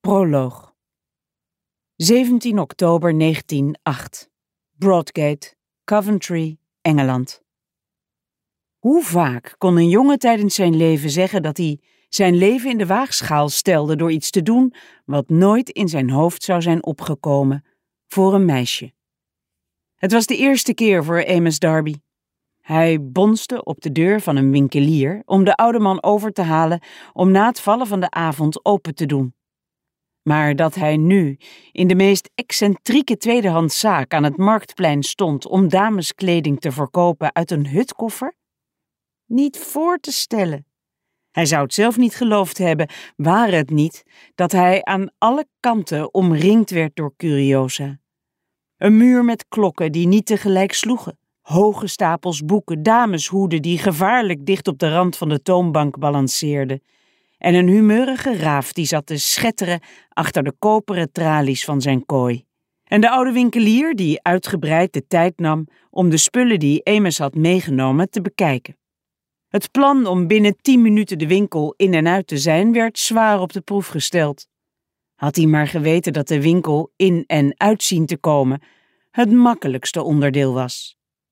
Proloog. 17 oktober 1908. Broadgate, Coventry, Engeland. Hoe vaak kon een jongen tijdens zijn leven zeggen dat hij zijn leven in de waagschaal stelde door iets te doen wat nooit in zijn hoofd zou zijn opgekomen voor een meisje. Het was de eerste keer voor Amos Darby. Hij bonste op de deur van een winkelier om de oude man over te halen om na het vallen van de avond open te doen. Maar dat hij nu in de meest excentrieke tweedehandszaak aan het Marktplein stond om dameskleding te verkopen uit een hutkoffer? Niet voor te stellen. Hij zou het zelf niet geloofd hebben, ware het niet dat hij aan alle kanten omringd werd door curiosa. Een muur met klokken die niet tegelijk sloegen, hoge stapels boeken, dameshoeden die gevaarlijk dicht op de rand van de toonbank balanceerden, en een humeurige raaf die zat te schetteren achter de koperen tralies van zijn kooi. En de oude winkelier die uitgebreid de tijd nam om de spullen die Amos had meegenomen te bekijken. Het plan om binnen 10 minuten de winkel in en uit te zijn werd zwaar op de proef gesteld. Had hij maar geweten dat de winkel in en uit zien te komen het makkelijkste onderdeel was.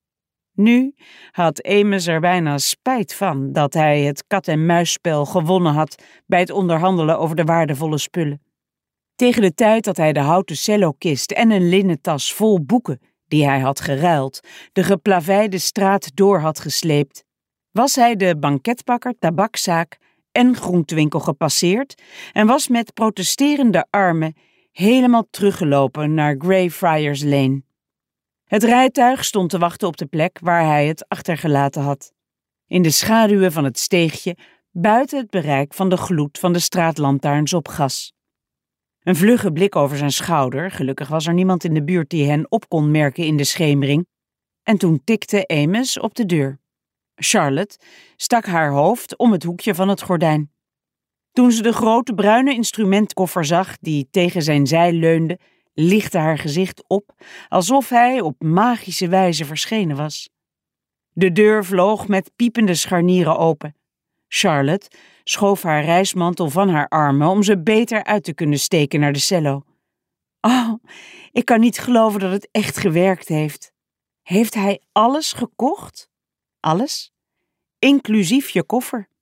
Nu had Amos er bijna spijt van dat hij het kat-en-muisspel gewonnen had bij het onderhandelen over de waardevolle spullen. Tegen de tijd dat hij de houten cellokist en een linnen tas vol boeken, die hij had geruild, de geplaveide straat door had gesleept, was hij de banketbakker, tabakzaak en groentewinkel gepasseerd en was met protesterende armen helemaal teruggelopen naar Greyfriars Lane. Het rijtuig stond te wachten op de plek waar hij het achtergelaten had. In de schaduwen van het steegje, buiten het bereik van de gloed van de straatlantaarns op gas. Een vlugge blik over zijn schouder, gelukkig was er niemand in de buurt die hen op kon merken in de schemering, en toen tikte Amos op de deur. Charlotte stak haar hoofd om het hoekje van het gordijn. Toen ze de grote bruine instrumentkoffer zag die tegen zijn zij leunde, lichtte haar gezicht op, alsof hij op magische wijze verschenen was. De deur vloog met piepende scharnieren open. Charlotte schoof haar reismantel van haar armen om ze beter uit te kunnen steken naar de cello. Oh, ik kan niet geloven dat het echt gewerkt heeft. Heeft hij alles gekocht? Alles? Inclusief je koffer?